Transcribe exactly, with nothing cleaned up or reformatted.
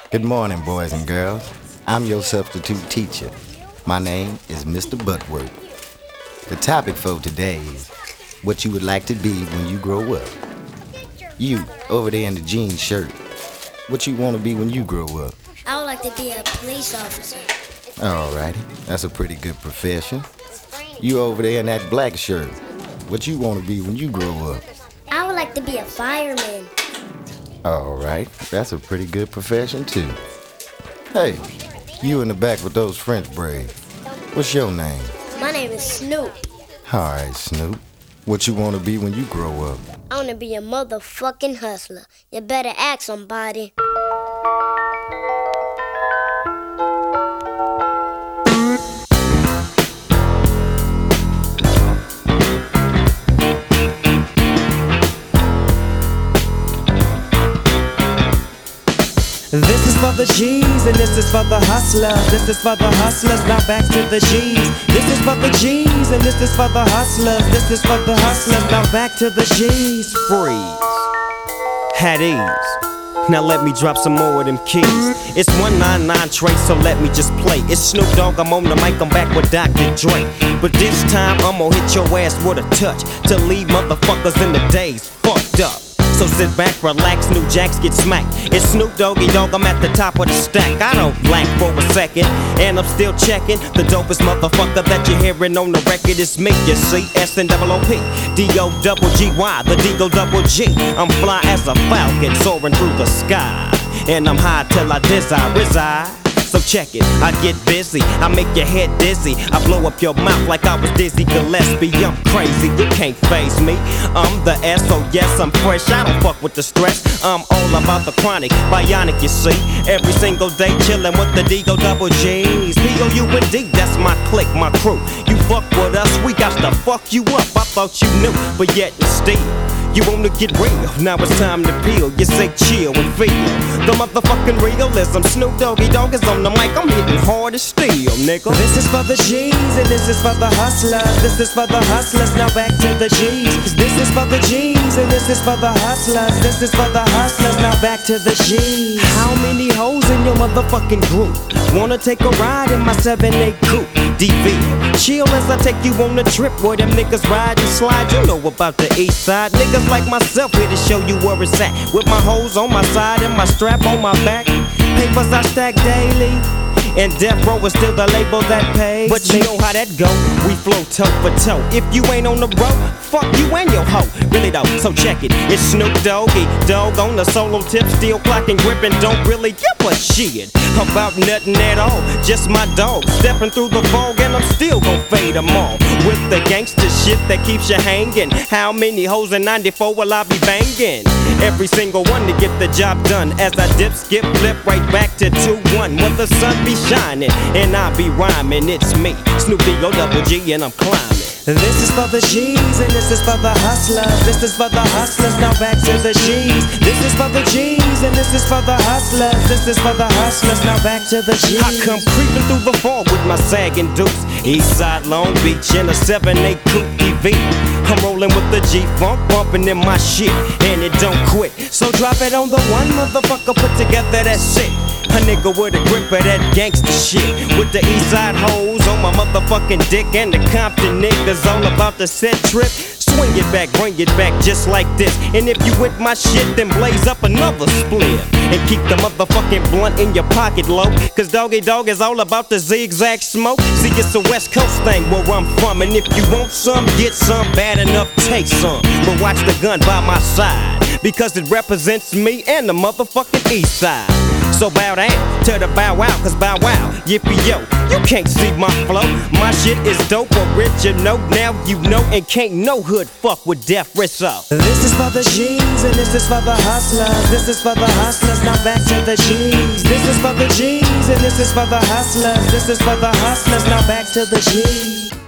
Good morning, boys and girls. I'm your substitute teacher. My name is Mister Butworth. The topic for today is what you would like to be when you grow up. You, over there in the jean shirt, what you want to be when you grow up? I would like to be a police officer. Alrighty, that's a pretty good profession. You over there in that black shirt, what you want to be when you grow up? I would like to be a fireman. Alright, that's a pretty good profession too. Hey, you in the back with those French braids, what's your name? My name is Snoop. Alright, Snoop, what you want to be when you grow up? I want to be a motherfucking hustler. You better ask somebody. This is for the G's and this is for the hustlers. This is for the hustlers, now back to the G's. This is for the G's and this is for the hustlers. This is for the hustlers, now back to the G's. Freeze. At ease. Now let me drop some more of them keys. It's one ninety-nine Trace, so let me just play. It's Snoop Dogg, I'm on the mic, I'm back with Doctor Dre. But this time I'm gonna hit your ass with a touch to leave motherfuckers in the days fucked up. So sit back, relax, new jacks get smacked. It's Snoop Doggy Dogg, I'm at the top of the stack. I don't blank for a second, and I'm still checking. The dopest motherfucker that you're hearing on the record is me, you see. S N O O P, D O double G Y, the D O double G. I'm fly as a falcon, soaring through the sky. And I'm high till I desire reside. So check it, I get busy, I make your head dizzy, I blow up your mouth like I was Dizzy Gillespie. I'm crazy, you can't faze me. I'm the S, so yes, I'm fresh, I don't fuck with the stress. I'm all about the chronic, bionic, you see. Every single day chillin' with the D O double G's. P O U N D, that's my clique, my crew. You fuck with us, we got to fuck you up. I thought you knew, but yet and still you wanna get real, now it's time to peel. You say chill and feel the motherfucking realism. Snoop Doggy Dogg is on the mic, I'm hitting hard as steel, nigga. This is for the G's and this is for the hustlers. This is for the hustlers, now back to the G's. This is for the G's and this is for the hustlers. This is for the hustlers, now back to the G's. How many hoes in your motherfucking group wanna take a ride in my seven eight coupe? D V, chill as I take you on a trip where them niggas ride and slide. You know about the east side. Niggas like myself here to show you where it's at. With my hoes on my side and my strap on my back. Papers I stack daily, and Death Row is still the label that pays. But you know how that go, we flow toe for toe. If you ain't on the road, fuck you and your hoe. Really though, so check it, it's Snoop Doggy Dogg on the solo tip. Still clocking, gripping, don't really give a shit about nothing at all. Just my dog, stepping through the fog and I'm still gon' fade them all. With the gangster shit that keeps you hanging. How many hoes in ninety-four will I be banging? Every single one to get the job done. As I dip, skip, flip right back to two one. When the sun be shining and I be rhyming, it's me, Snoop D O double G, and I'm climbing. This is for the G's and this is for the hustlers. This is for the hustlers, now back to the G's. This is for the G's and this is for the hustlers. This is for the hustlers, now back to the G's. I come creeping through the fall with my sagging dukes. Eastside Long Beach in a seven eight coupe E V. I'm rolling with the G-Funk, bumping in my shit, and it don't quit. So drop it on the one motherfucker put together that shit. A nigga with a grip of that gangsta shit. With the Eastside hoes on my motherfucking dick, and the Compton niggas all about the set trip. Swing it back, bring it back just like this. And if you with my shit, then blaze up another split. And keep the motherfucking blunt in your pocket low, cause Doggy Dogg is all about the zigzag smoke. See, it's a West Coast thing where I'm from, and if you want some, get some, bad enough, take some. But watch the gun by my side, because it represents me and the motherfucking East Side. So bow down to the bow wow, cause bow wow, yippee yo, you can't see my flow. My shit is dope, original, now you know, and can't no hood fuck with Death Rizzo. This is for the G's and this is for the hustlers. This is for the hustlers, now back to the G's. This is for the G's and this is for the hustlers. This is for the hustlers, now back to the G's.